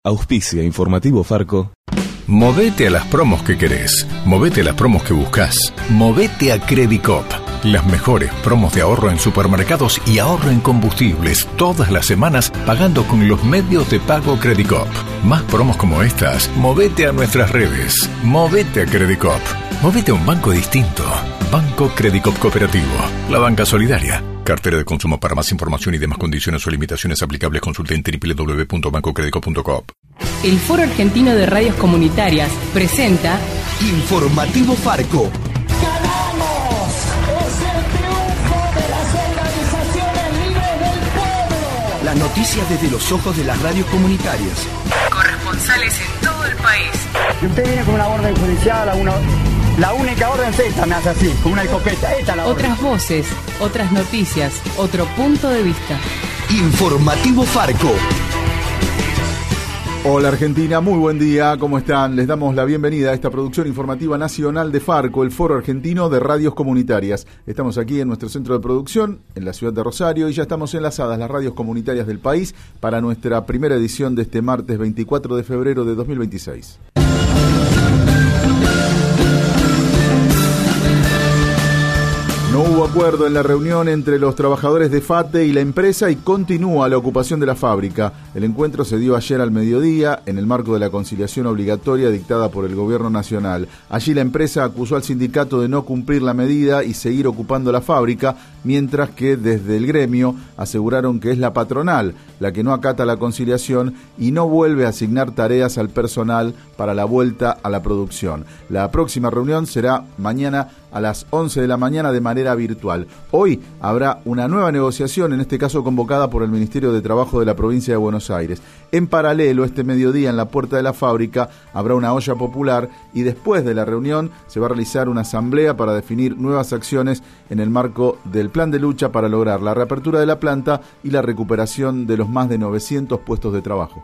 Auspicia Informativo Farco. Movete a las promos que querés. Movete a las promos que buscás. Movete a Credicop. Las mejores promos de ahorro en supermercados y ahorro en combustibles todas las semanas pagando con los medios de pago Credicop. Más promos como estas, movete a nuestras redes. Movete a Credicop. Movete a un banco distinto. Banco Credicop Cooperativo. La banca solidaria. Cartera de consumo. Para más información y demás condiciones o limitaciones aplicables, consulte en www.bancocredico.com. El Foro Argentino de Radios Comunitarias presenta Informativo Farco. ¡Ganamos! ¡Es el triunfo de las organizaciones libres del pueblo! Las noticias desde los ojos de las radios comunitarias. corresponsales en todo el país. Si usted viene con una orden judicial, la única orden es esta, me hace así, con una escopeta. Esta es la orden. Otras voces, otras noticias, otro punto de vista. Informativo Farco. Hola Argentina, muy buen día, ¿cómo están? Les damos la bienvenida a esta producción informativa nacional de Farco, el Foro Argentino de Radios Comunitarias. Estamos aquí en nuestro centro de producción, en la ciudad de Rosario, y ya estamos enlazadas las radios comunitarias del país para nuestra primera edición de este martes 24 de febrero de 2026. No hubo acuerdo en la reunión entre los trabajadores de FATE y la empresa y continúa la ocupación de la fábrica. El encuentro se dio ayer al mediodía en el marco de la conciliación obligatoria dictada por el gobierno nacional. Allí la empresa acusó al sindicato de no cumplir la medida y seguir ocupando la fábrica, mientras que desde el gremio aseguraron que es la patronal la que no acata la conciliación y no vuelve a asignar tareas al personal para la vuelta a la producción. La próxima reunión será mañana a las 11 de la mañana de manera virtual. Hoy habrá una nueva negociación, en este caso convocada por el Ministerio de Trabajo de la provincia de Buenos Aires. En paralelo, este mediodía en la puerta de la fábrica habrá una olla popular y después de la reunión se va a realizar una asamblea para definir nuevas acciones en el marco del plan de lucha para lograr la reapertura de la planta y la recuperación de los más de 900 puestos de trabajo.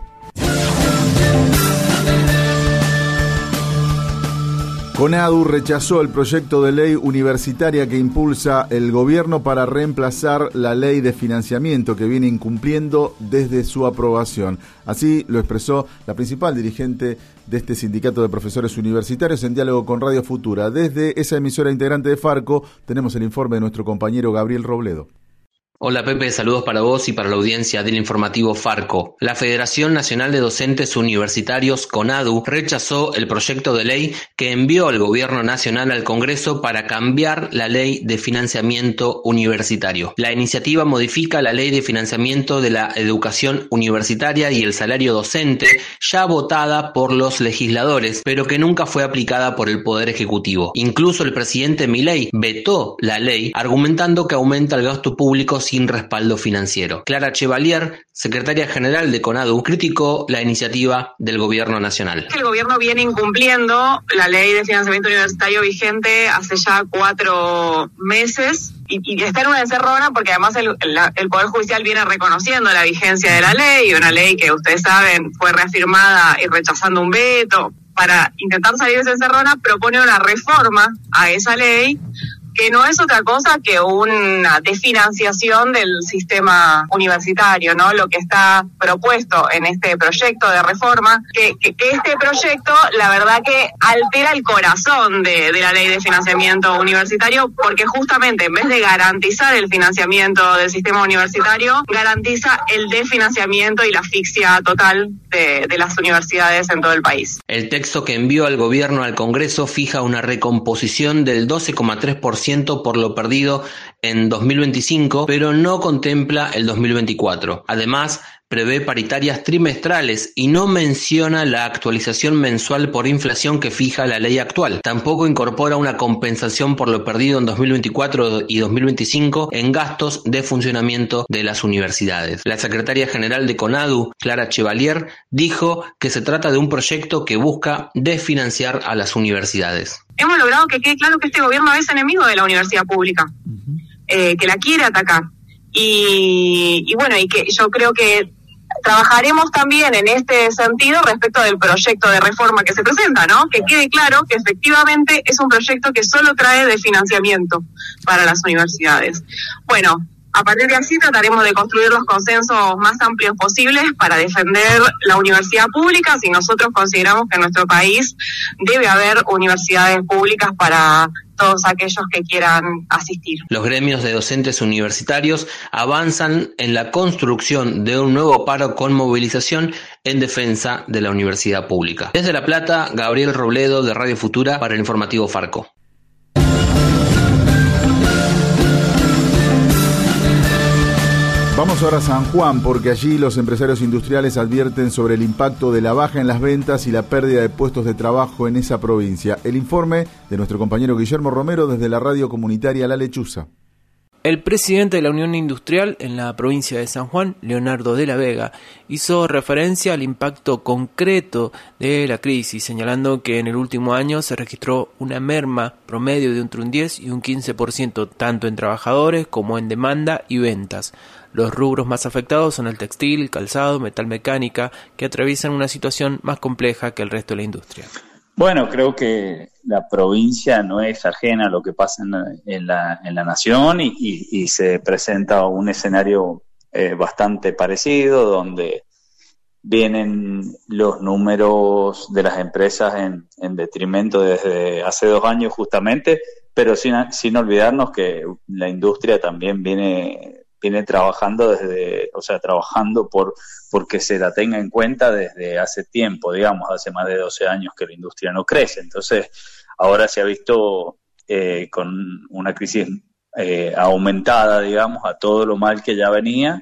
CONADU rechazó el proyecto de ley universitaria que impulsa el gobierno para reemplazar la ley de financiamiento que viene incumpliendo desde su aprobación. Así lo expresó la principal dirigente de este sindicato de profesores universitarios en diálogo con Radio Futura. Desde esa emisora integrante de Farco tenemos el informe de nuestro compañero Gabriel Robledo. Hola Pepe, saludos para vos y para la audiencia del informativo Farco. La Federación Nacional de Docentes Universitarios, CONADU, rechazó el proyecto de ley que envió el Gobierno Nacional al Congreso para cambiar la Ley de Financiamiento Universitario. La iniciativa modifica la Ley de Financiamiento de la Educación Universitaria y el Salario Docente, ya votada por los legisladores, pero que nunca fue aplicada por el Poder Ejecutivo. Incluso el presidente Milei vetó la ley, argumentando que aumenta el gasto público sin respaldo financiero. Clara Chevalier, secretaria general de CONADU, criticó la iniciativa del gobierno nacional. El gobierno viene incumpliendo la ley de financiamiento universitario vigente hace ya 4 meses y está en una encerrona porque además el Poder Judicial viene reconociendo la vigencia de la ley, una ley que ustedes saben fue reafirmada y rechazando un veto. Para intentar salir de esa encerrona propone una reforma a esa ley que no es otra cosa que una desfinanciación del sistema universitario, ¿no? Lo que está propuesto en este proyecto de reforma, que este proyecto, la verdad que altera el corazón de la ley de financiamiento universitario, porque justamente en vez de garantizar el financiamiento del sistema universitario, garantiza el desfinanciamiento y la asfixia total de las universidades en todo el país. El texto que envió al gobierno al Congreso fija una recomposición del 12,3% por lo perdido en 2025, pero no contempla el 2024. Además, prevé paritarias trimestrales y no menciona la actualización mensual por inflación que fija la ley actual. Tampoco incorpora una compensación por lo perdido en 2024 y 2025 en gastos de funcionamiento de las universidades. La secretaria general de CONADU, Clara Chevalier, dijo que se trata de un proyecto que busca desfinanciar a las universidades. Hemos logrado que quede claro que este gobierno es enemigo de la universidad pública, que la quiere atacar. Y bueno, y que yo creo que trabajaremos también en este sentido respecto del proyecto de reforma que se presenta, ¿no? Que quede claro que efectivamente es un proyecto que solo trae de financiamiento para las universidades. Bueno, A partir de así trataremos de construir los consensos más amplios posibles para defender la universidad pública, si nosotros consideramos que en nuestro país debe haber universidades públicas para todos aquellos que quieran asistir. Los gremios de docentes universitarios avanzan en la construcción de un nuevo paro con movilización en defensa de la universidad pública. Desde La Plata, Gabriel Robledo de Radio Futura para el informativo Farco. Vamos ahora a San Juan, porque allí los empresarios industriales advierten sobre el impacto de la baja en las ventas y la pérdida de puestos de trabajo en esa provincia. El informe de nuestro compañero Guillermo Romero desde la radio comunitaria La Lechuza. El presidente de la Unión Industrial en la provincia de San Juan, Leonardo de la Vega, hizo referencia al impacto concreto de la crisis, señalando que en el último año se registró una merma promedio de entre un 10 y un 15%, tanto en trabajadores como en demanda y ventas. Los rubros más afectados son el textil, calzado, metalmecánica, que atraviesan una situación más compleja que el resto de la industria. Bueno, creo que la provincia no es ajena a lo que pasa en la nación y se presenta un escenario bastante parecido, donde vienen los números de las empresas en detrimento desde hace 2 años justamente, pero sin olvidarnos que la industria también viene trabajando trabajando porque se la tenga en cuenta desde hace tiempo, digamos, hace más de 12 años que la industria no crece. Entonces, ahora se ha visto con una crisis aumentada, digamos, a todo lo mal que ya venía,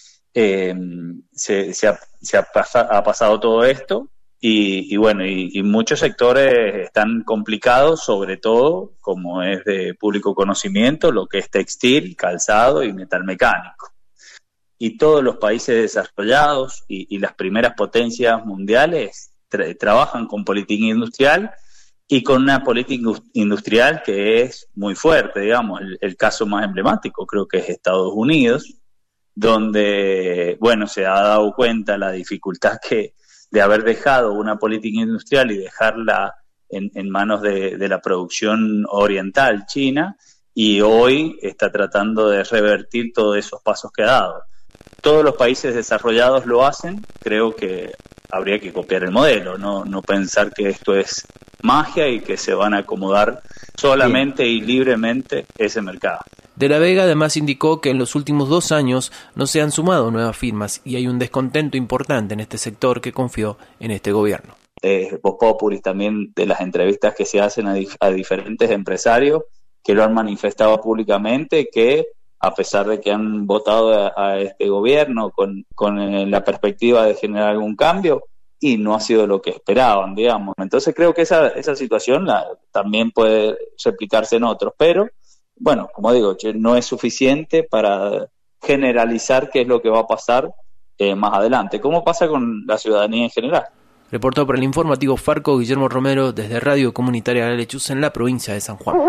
ha pasado todo esto. Y bueno, y muchos sectores están complicados, sobre todo, como es de público conocimiento, lo que es textil, calzado y metalmecánico. Y todos los países desarrollados y las primeras potencias mundiales trabajan con política industrial y con una política industrial que es muy fuerte, digamos. El caso más emblemático creo que es Estados Unidos, donde, bueno, se ha dado cuenta la dificultad de haber dejado una política industrial y dejarla en manos de la producción oriental china, y hoy está tratando de revertir todos esos pasos que ha dado. Todos los países desarrollados lo hacen, creo que habría que copiar el modelo, no pensar que esto es magia y que se van a acomodar solamente y libremente ese mercado. De la Vega además indicó que en los últimos 2 años no se han sumado nuevas firmas y hay un descontento importante en este sector que confió en este gobierno. Voz Populi también, de las entrevistas que se hacen a diferentes empresarios que lo han manifestado públicamente, que a pesar de que han votado a este gobierno con la perspectiva de generar algún cambio, y no ha sido lo que esperaban, digamos. Entonces creo que esa situación también puede replicarse en otros, pero bueno, como digo, no es suficiente para generalizar qué es lo que va a pasar más adelante. ¿Cómo pasa con la ciudadanía en general? Reportó para el informativo Farco Guillermo Romero desde Radio Comunitaria La Lechuza en la provincia de San Juan.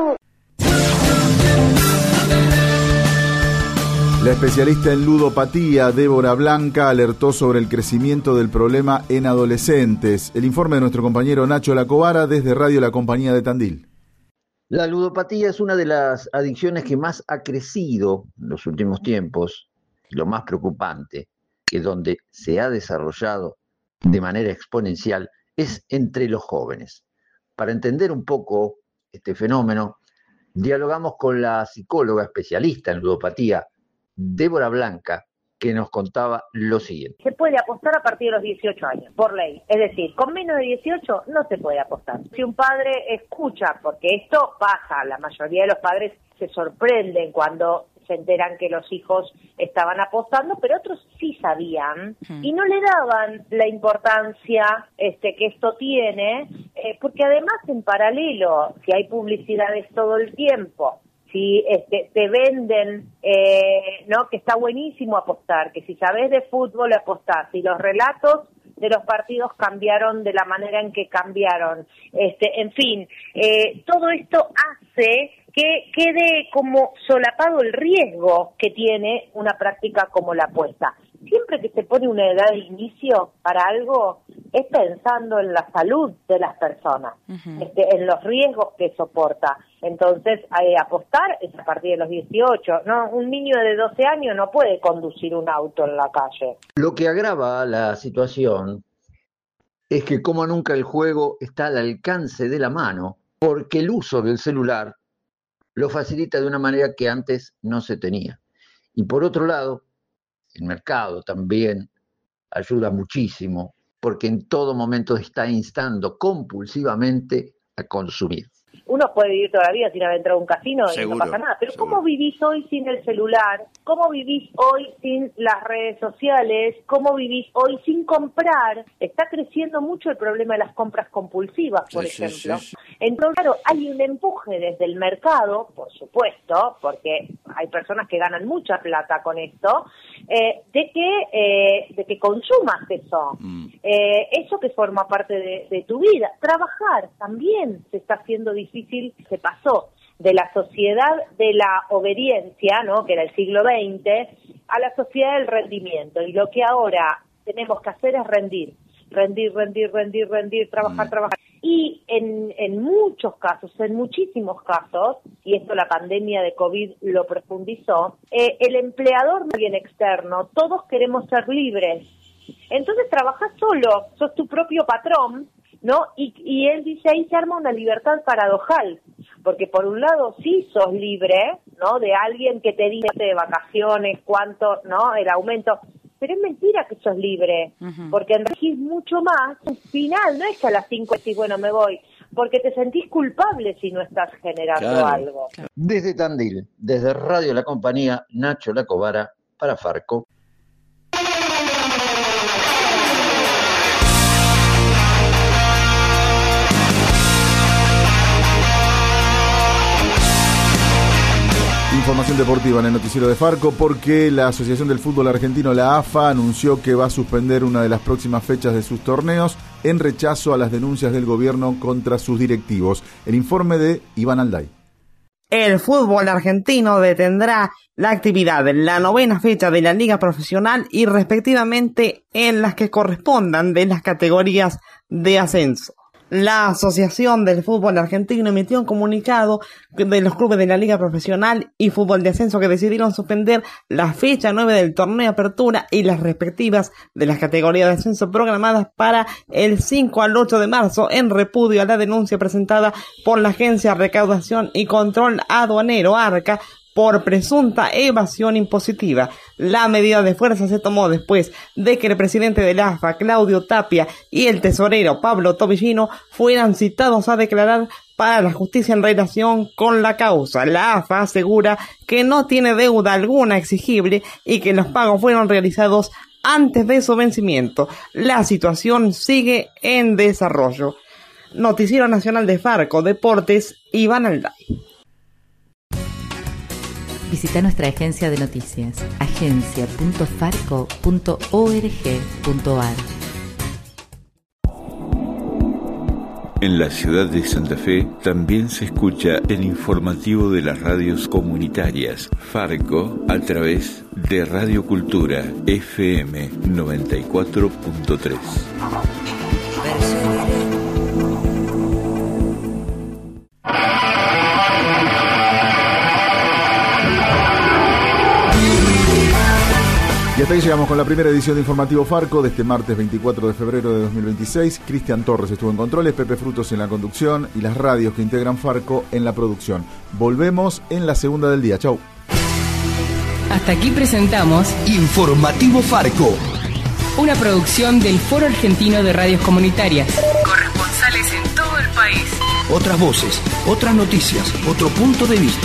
La especialista en ludopatía, Débora Blanca, alertó sobre el crecimiento del problema en adolescentes. El informe de nuestro compañero Nacho Lacobara desde Radio La Compañía de Tandil. La ludopatía es una de las adicciones que más ha crecido en los últimos tiempos. Lo más preocupante, que donde se ha desarrollado de manera exponencial, es entre los jóvenes. Para entender un poco este fenómeno, dialogamos con la psicóloga especialista en ludopatía, Débora Blanca, que nos contaba lo siguiente. Se puede apostar a partir de los 18 años, por ley. Es decir, con menos de 18 no se puede apostar. Si un padre escucha, porque esto pasa, la mayoría de los padres se sorprenden cuando se enteran que los hijos estaban apostando, pero otros sí sabían y no le daban la importancia que esto tiene, porque además en paralelo, si hay publicidades todo el tiempo, si te venden, ¿no?, que está buenísimo apostar, que si sabes de fútbol apostás, si los relatos de los partidos cambiaron de la manera en que cambiaron, en fin, todo esto hace que quede como solapado el riesgo que tiene una práctica como la apuesta. siempre que se pone una edad de inicio para algo, es pensando en la salud de las personas, en los riesgos que soporta. Entonces, apostar es a partir de los 18, ¿no? Un niño de 12 años no puede conducir un auto en la calle. Lo que agrava la situación es que como nunca el juego está al alcance de la mano, porque el uso del celular lo facilita de una manera que antes no se tenía. Y por otro lado, el mercado también ayuda muchísimo, porque en todo momento está instando compulsivamente a consumir. Uno puede vivir toda la vida sin haber entrado a un casino y Seguro, no pasa nada, pero seguro. ¿cómo vivís hoy sin el celular? ¿Cómo vivís hoy sin las redes sociales? ¿Cómo vivís hoy sin comprar? Está creciendo mucho el problema de las compras compulsivas, por ejemplo. Sí. Entonces, claro, hay un empuje desde el mercado, por supuesto, porque hay personas que ganan mucha plata con esto, de que consumas eso. Eso que forma parte de tu vida. Trabajar también se está haciendo difícil, se pasó de la sociedad de la obediencia, ¿no?, que era el siglo XX, a la sociedad del rendimiento. Y lo que ahora tenemos que hacer es rendir, trabajar. Y en muchos casos, en muchísimos casos, y esto la pandemia de COVID lo profundizó, el empleador no es alguien externo, todos queremos ser libres. Entonces trabajas solo, sos tu propio patrón, ¿no? Y él dice, ahí se arma una libertad paradojal, porque por un lado sí sos libre, ¿no?, de alguien que te dice de vacaciones, cuánto, ¿no?, el aumento, pero es mentira que sos libre, porque enriquís mucho más. Al final no es que a las 5 decís, bueno, me voy, porque te sentís culpable si no estás generando algo. Desde Tandil, desde Radio La Compañía, Nacho Lacobara, para Farco. Información deportiva en el noticiero de Farco, porque la Asociación del Fútbol Argentino, la AFA, anunció que va a suspender una de las próximas fechas de sus torneos en rechazo a las denuncias del gobierno contra sus directivos. El informe de Iván Alday. El fútbol argentino detendrá la actividad en la 9ª fecha de la Liga Profesional y respectivamente en las que correspondan de las categorías de ascenso. La Asociación del Fútbol Argentino emitió un comunicado de los clubes de la Liga Profesional y Fútbol de Ascenso que decidieron suspender la fecha 9 del torneo de apertura y las respectivas de las categorías de ascenso programadas para el 5 al 8 de marzo en repudio a la denuncia presentada por la Agencia de Recaudación y Control Aduanero, ARCA, por presunta evasión impositiva. La medida de fuerza se tomó después de que el presidente de la AFA, Claudio Tapia, y el tesorero Pablo Tobillino fueran citados a declarar para la justicia en relación con la causa. La AFA asegura que no tiene deuda alguna exigible y que los pagos fueron realizados antes de su vencimiento. La situación sigue en desarrollo. Noticiero Nacional de Farco, Deportes, Iván Alday. Visita nuestra agencia de noticias, agencia.farco.org.ar. En la ciudad de Santa Fe también se escucha el informativo de las radios comunitarias Farco a través de Radio Cultura FM 94.3. Y hasta ahí llegamos con la primera edición de Informativo Farco de este martes 24 de febrero de 2026. Cristian Torres estuvo en controles, Pepe Frutos en la conducción y las radios que integran Farco en la producción. Volvemos en la segunda del día. Chau. Hasta aquí presentamos Informativo Farco, una producción del Foro Argentino de Radios Comunitarias. Corresponsales en todo el país. Otras voces, otras noticias, otro punto de vista.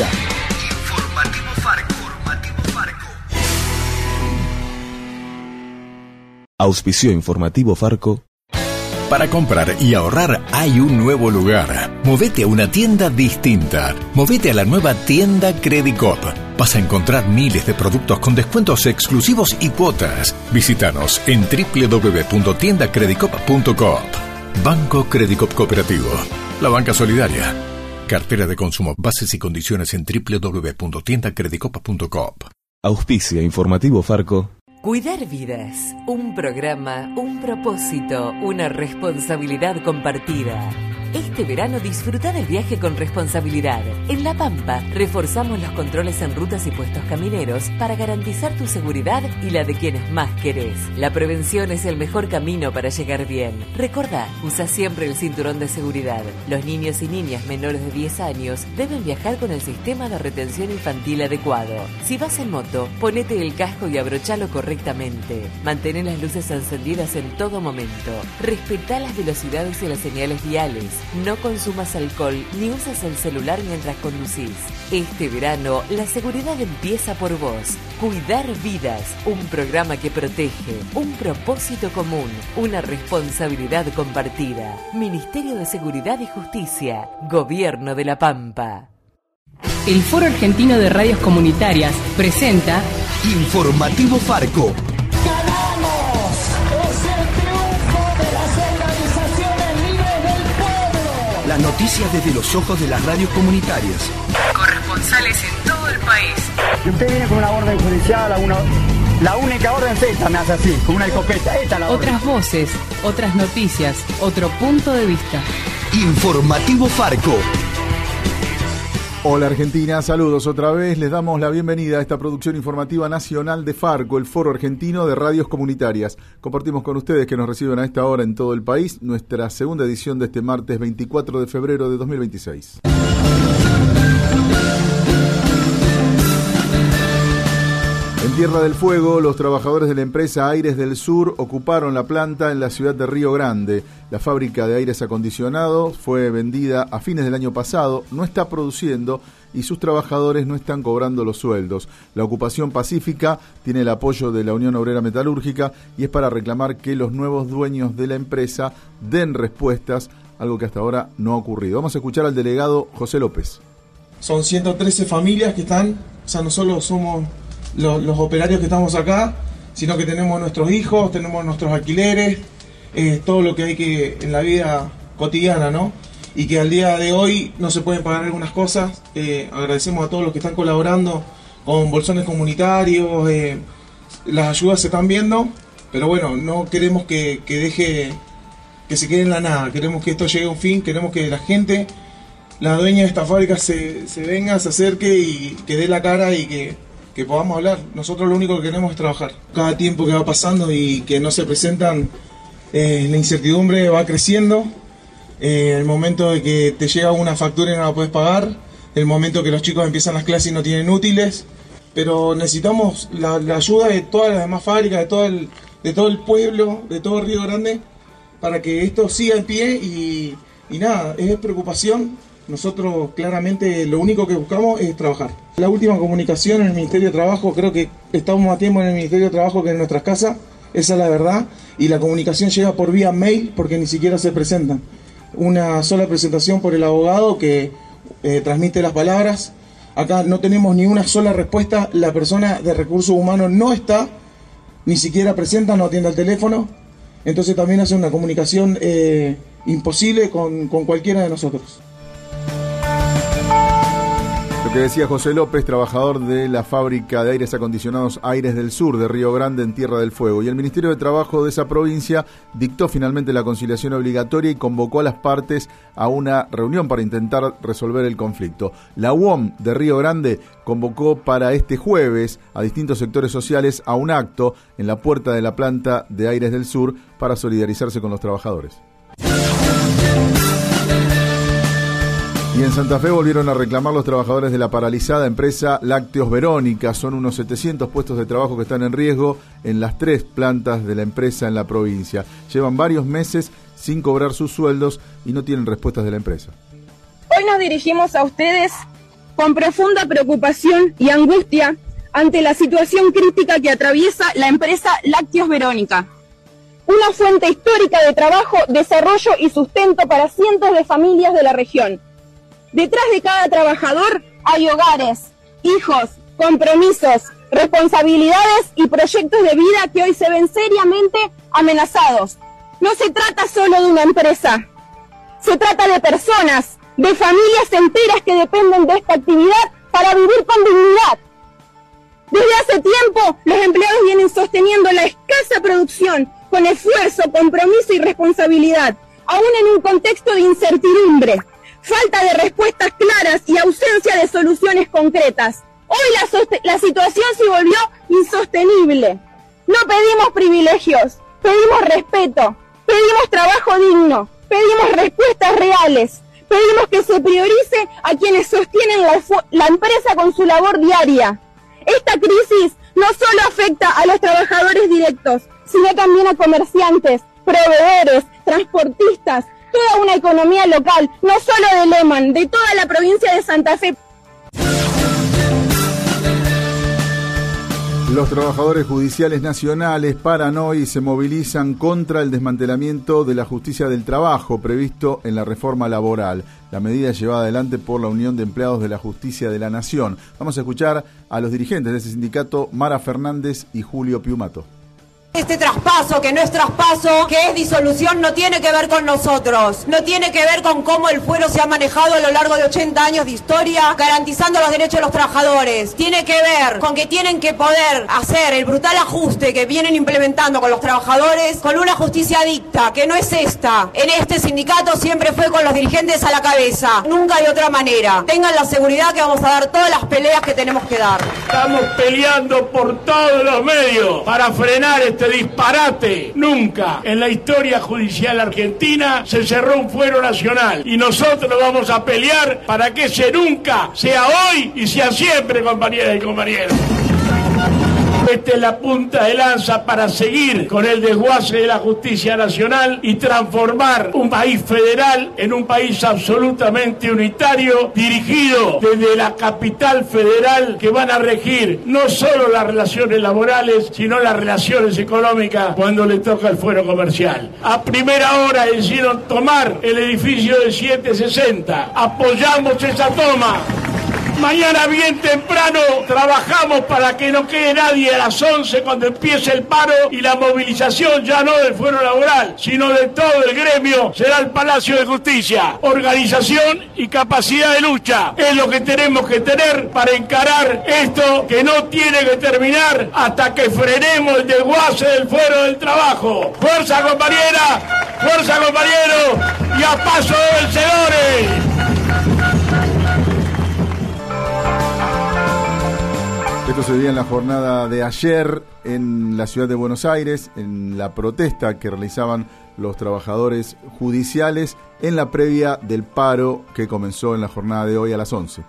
Auspició Informativo Farco. Para comprar y ahorrar hay un nuevo lugar. Movete a una tienda distinta. Movete a la nueva tienda Credicop. Vas a encontrar miles de productos con descuentos exclusivos y cuotas. Visítanos en www.tiendacredicop.coop. Banco Credicop Cooperativo. La banca solidaria. Cartera de consumo. Bases y condiciones en www.tiendacredicop.coop. Auspicia Informativo Farco. Cuidar vidas, un programa, un propósito, una responsabilidad compartida. Este verano disfruta del viaje con responsabilidad. En La Pampa reforzamos los controles en rutas y puestos camineros para garantizar tu seguridad y la de quienes más querés. La prevención es el mejor camino para llegar bien. Recordá, usa siempre el cinturón de seguridad. Los niños y niñas menores de 10 años deben viajar con el sistema de retención infantil adecuado. Si vas en moto, ponete el casco y abrochalo correctamente. Mantén las luces encendidas en todo momento. Respetá las velocidades y las señales viales. No consumas alcohol ni uses el celular mientras conducís. Este verano, la seguridad empieza por vos. Cuidar vidas, un programa que protege, un propósito común, una responsabilidad compartida. Ministerio de Seguridad y Justicia, Gobierno de La Pampa. El Foro Argentino de Radios Comunitarias presenta Informativo Farco. Las noticias desde los ojos de las radios comunitarias. Corresponsales en todo el país. Si usted viene con una orden judicial, la única orden es esta, me hace así, con una escopeta. Esta es la orden. otras voces, otras noticias, otro punto de vista. Informativo Farco. Hola Argentina, saludos otra vez. Les damos la bienvenida a esta producción informativa nacional de Farco, el Foro Argentino de Radios Comunitarias. Compartimos con ustedes que nos reciben a esta hora en todo el país nuestra segunda edición de este martes 24 de febrero de 2026. En Tierra del Fuego, los trabajadores de la empresa Aires del Sur ocuparon la planta en la ciudad de Río Grande. La fábrica de aires acondicionados fue vendida a fines del año pasado, no está produciendo y sus trabajadores no están cobrando los sueldos. La ocupación pacífica tiene el apoyo de la Unión Obrera Metalúrgica y es para reclamar que los nuevos dueños de la empresa den respuestas, algo que hasta ahora no ha ocurrido. Vamos a escuchar al delegado José López. Son 113 familias que están, o sea, no solo somos los operarios que estamos acá, sino que tenemos nuestros hijos, tenemos nuestros alquileres, todo lo que hay que en la vida cotidiana, ¿no? Y que al día de hoy no se pueden pagar algunas cosas. Agradecemos a todos los que están colaborando con bolsones comunitarios, las ayudas se están viendo, pero bueno, no queremos que se quede en la nada, queremos que esto llegue a un fin, queremos que la gente, la dueña de esta fábrica se venga, se acerque y que dé la cara y que podamos hablar. Nosotros lo único que queremos es trabajar. Cada tiempo que va pasando y que no se presentan, la incertidumbre va creciendo. El momento de que te llega una factura y no la puedes pagar, el momento que los chicos empiezan las clases y no tienen útiles, pero necesitamos la ayuda de todas las demás fábricas, de todo el pueblo, de todo Río Grande, para que esto siga en pie y nada, es preocupación. Nosotros claramente lo único que buscamos es trabajar. La última comunicación en el Ministerio de Trabajo, creo que estamos más tiempo en el Ministerio de Trabajo que en nuestras casas, esa es la verdad, y la comunicación llega por vía mail porque ni siquiera se presentan. Una sola presentación por el abogado que transmite las palabras. Acá no tenemos ni una sola respuesta, la persona de recursos humanos no está, ni siquiera presenta, no atiende al teléfono, entonces también hace una comunicación imposible con cualquiera de nosotros. Lo que decía José López, trabajador de la fábrica de aires acondicionados Aires del Sur de Río Grande en Tierra del Fuego. Y el Ministerio de Trabajo de esa provincia dictó finalmente la conciliación obligatoria y convocó a las partes a una reunión para intentar resolver el conflicto. La UOM de Río Grande convocó para este jueves a distintos sectores sociales a un acto en la puerta de la planta de Aires del Sur para solidarizarse con los trabajadores. Y en Santa Fe volvieron a reclamar los trabajadores de la paralizada empresa Lácteos Verónica. Son unos 700 puestos de trabajo que están en riesgo en las 3 plantas de la empresa en la provincia. Llevan varios meses sin cobrar sus sueldos y no tienen respuestas de la empresa. Hoy nos dirigimos a ustedes con profunda preocupación y angustia ante la situación crítica que atraviesa la empresa Lácteos Verónica. Una fuente histórica de trabajo, desarrollo y sustento para cientos de familias de la región. Detrás de cada trabajador hay hogares, hijos, compromisos, responsabilidades y proyectos de vida que hoy se ven seriamente amenazados. No se trata solo de una empresa, se trata de personas, de familias enteras que dependen de esta actividad para vivir con dignidad. Desde hace tiempo, los empleados vienen sosteniendo la escasa producción con esfuerzo, compromiso y responsabilidad, aún en un contexto de incertidumbre, falta de respuestas claras y ausencia de soluciones concretas. Hoy la situación se volvió insostenible. No pedimos privilegios, pedimos respeto, pedimos trabajo digno, pedimos respuestas reales, pedimos que se priorice a quienes sostienen la empresa con su labor diaria. Esta crisis no solo afecta a los trabajadores directos, sino también a comerciantes, proveedores, transportistas, toda una economía local, no solo de Lehman, de toda la provincia de Santa Fe. Los trabajadores judiciales nacionales paran hoy y se movilizan contra el desmantelamiento de la justicia del trabajo previsto en la reforma laboral. La medida es llevada adelante por la Unión de Empleados de la Justicia de la Nación. Vamos a escuchar a los dirigentes de ese sindicato, Mara Fernández y Julio Piumato. Este traspaso, que no es traspaso, que es disolución, no tiene que ver con nosotros. No tiene que ver con cómo el fuero se ha manejado a lo largo de 80 años de historia, garantizando los derechos de los trabajadores. Tiene que ver con que tienen que poder hacer el brutal ajuste que vienen implementando con los trabajadores, con una justicia dicta, que no es esta. En este sindicato siempre fue con los dirigentes a la cabeza, nunca de otra manera. Tengan la seguridad que vamos a dar todas las peleas que tenemos que dar. Estamos peleando por todos los medios para frenar este disparate. Nunca en la historia judicial argentina se cerró un fuero nacional y nosotros vamos a pelear para que ese nunca sea hoy y sea siempre, compañeras y compañeros. Esta es la punta de lanza para seguir con el desguace de la justicia nacional y transformar un país federal en un país absolutamente unitario, dirigido desde la capital federal, que van a regir no solo las relaciones laborales, sino las relaciones económicas cuando le toca el fuero comercial. A primera hora decidieron tomar el edificio de 760. Apoyamos esa toma. Mañana bien temprano trabajamos para que no quede nadie a las 11 cuando empiece el paro y la movilización ya no del fuero laboral, sino de todo el gremio, será el Palacio de Justicia. Organización y capacidad de lucha es lo que tenemos que tener para encarar esto que no tiene que terminar hasta que frenemos el desguace del fuero del trabajo. ¡Fuerza, compañera! ¡Fuerza, compañeros! ¡Y a paso de vencedores! Esto se veía en la jornada de ayer en la ciudad de Buenos Aires, en la protesta que realizaban los trabajadores judiciales en la previa del paro que comenzó en la jornada de hoy a las 11.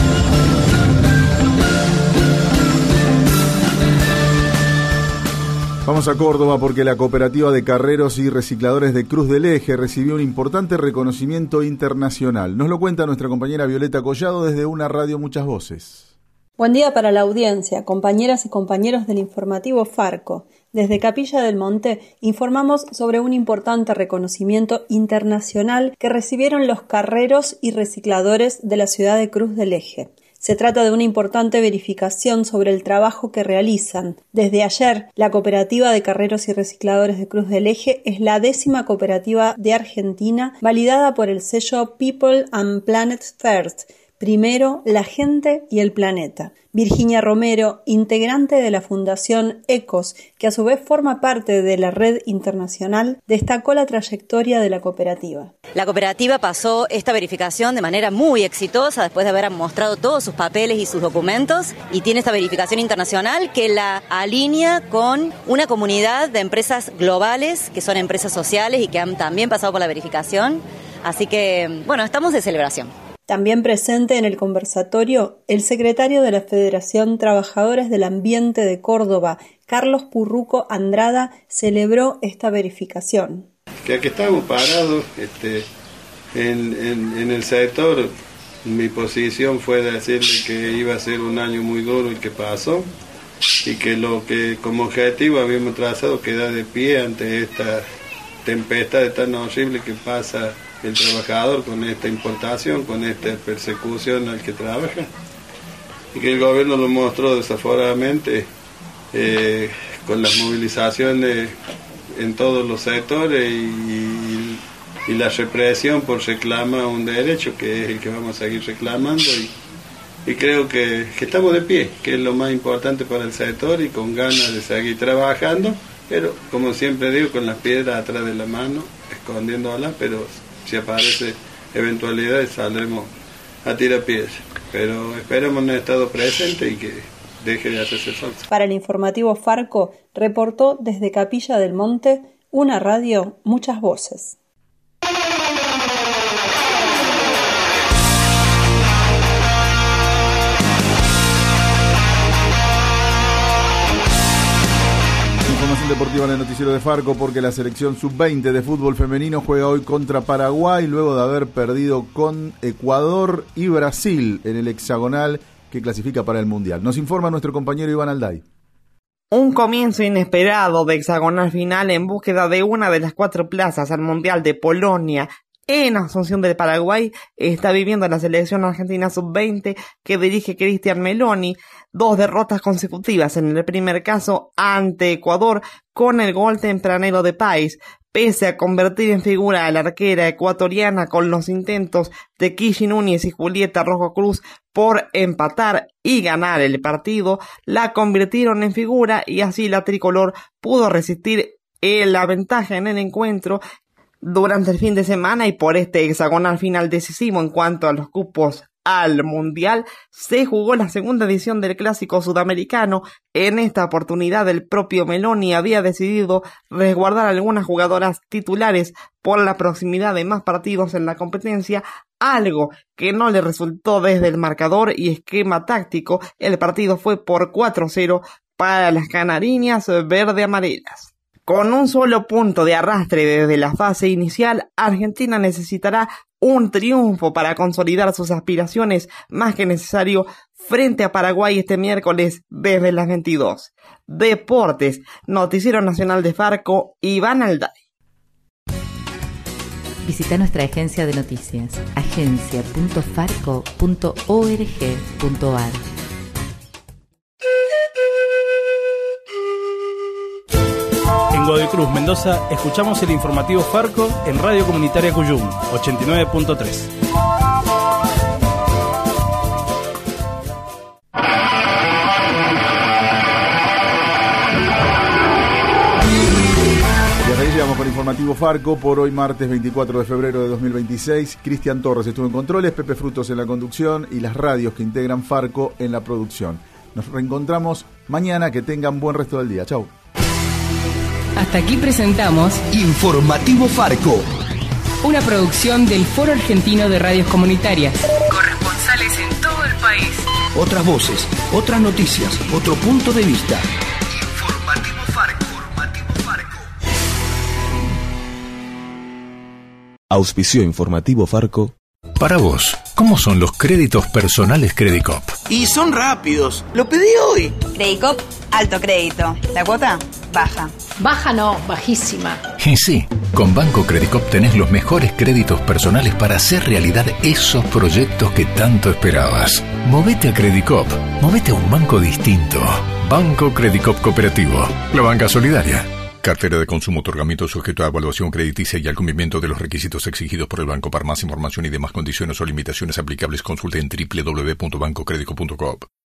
Vamos a Córdoba porque la cooperativa de carreros y recicladores de Cruz del Eje recibió un importante reconocimiento internacional. Nos lo cuenta nuestra compañera Violeta Collado desde una radio Muchas Voces. Buen día para la audiencia, compañeras y compañeros del informativo Farco. Desde Capilla del Monte informamos sobre un importante reconocimiento internacional que recibieron los carreros y recicladores de la ciudad de Cruz del Eje. Se trata de una importante verificación sobre el trabajo que realizan. Desde ayer, la cooperativa de carreros y recicladores de Cruz del Eje es la 10ª cooperativa de Argentina validada por el sello People and Planet First. Primero, la gente y el planeta. Virginia Romero, integrante de la Fundación ECOS, que a su vez forma parte de la red internacional, destacó la trayectoria de la cooperativa. La cooperativa pasó esta verificación de manera muy exitosa después de haber mostrado todos sus papeles y sus documentos y tiene esta verificación internacional que la alinea con una comunidad de empresas globales que son empresas sociales y que han también pasado por la verificación. Así que, bueno, estamos de celebración. También presente en el conversatorio, el secretario de la Federación Trabajadores del Ambiente de Córdoba, Carlos Purruco Andrada, celebró esta verificación. Que aquí estamos parados en el sector, mi posición fue decirle que iba a ser un año muy duro el que pasó y que lo que como objetivo habíamos trazado queda de pie ante esta tempestad tan horrible que pasa el trabajador con esta importación, con esta persecución al que trabaja, y que el gobierno lo mostró desaforadamente con las movilizaciones en todos los sectores y la represión por reclamar un derecho que es el que vamos a seguir reclamando y creo que estamos de pie, que es lo más importante para el sector y con ganas de seguir trabajando, pero como siempre digo, con las piedras atrás de la mano, escondiéndolas, pero si aparece eventualidades saldremos a tirar piedras, pero esperemos no estado presente y que deje de hacerse falta. Para el informativo Farco, reportó desde Capilla del Monte, una radio, muchas voces. Información deportiva en el noticiero de Farco, porque la selección sub-20 de fútbol femenino juega hoy contra Paraguay luego de haber perdido con Ecuador y Brasil en el hexagonal que clasifica para el Mundial. Nos informa nuestro compañero Iván Alday. Un comienzo inesperado de hexagonal final en búsqueda de una de las 4 plazas al Mundial de Polonia en Asunción del Paraguay está viviendo la selección argentina sub-20 que dirige Cristian Meloni. 2 derrotas consecutivas en el primer caso ante Ecuador con el gol tempranero de Páez, pese a convertir en figura a la arquera ecuatoriana con los intentos de Kishi Núñez y Julieta Rojo Cruz por empatar y ganar el partido, la convirtieron en figura y así la tricolor pudo resistir la ventaja en el encuentro durante el fin de semana, y por este hexagonal final decisivo en cuanto a los cupos al Mundial se jugó la segunda edición del Clásico Sudamericano. En esta oportunidad el propio Meloni había decidido resguardar algunas jugadoras titulares por la proximidad de más partidos en la competencia, algo que no le resultó desde el marcador y esquema táctico. El partido fue por 4-0 para las canariñas verde-amarelas. Con un solo punto de arrastre desde la fase inicial, Argentina necesitará un triunfo para consolidar sus aspiraciones, más que necesario, frente a Paraguay este miércoles desde las 22. Deportes, Noticiero Nacional de Farco, Iván Alday. Visita nuestra agencia de noticias, agencia.farco.org.ar. En Godoy Cruz, Mendoza, escuchamos el informativo Farco en Radio Comunitaria Cuyum, 89.3. Y hasta ahí llegamos con el informativo Farco por hoy, martes 24 de febrero de 2026. Cristian Torres estuvo en controles, Pepe Frutos en la conducción y las radios que integran Farco en la producción. Nos reencontramos mañana, que tengan buen resto del día. Chau. Hasta aquí presentamos Informativo Farco, una producción del Foro Argentino de Radios Comunitarias. Corresponsales en todo el país. otras voces, otras noticias, otro punto de vista. Informativo Farco. Auspició Informativo Farco. Para vos, ¿cómo son los créditos personales Credicop? Y son rápidos. Lo pedí hoy. Credicop, alto crédito. ¿La cuota? Baja. Baja no, bajísima. Y sí, con Banco Credicop tenés los mejores créditos personales para hacer realidad esos proyectos que tanto esperabas. Movete a Credicop. Movete a un banco distinto. Banco Credicop Cooperativo. La banca solidaria. Cartera de consumo, otorgamiento sujeto a evaluación crediticia y al cumplimiento de los requisitos exigidos por el banco. Para más información y demás condiciones o limitaciones aplicables, consulte en www.bancocredico.com.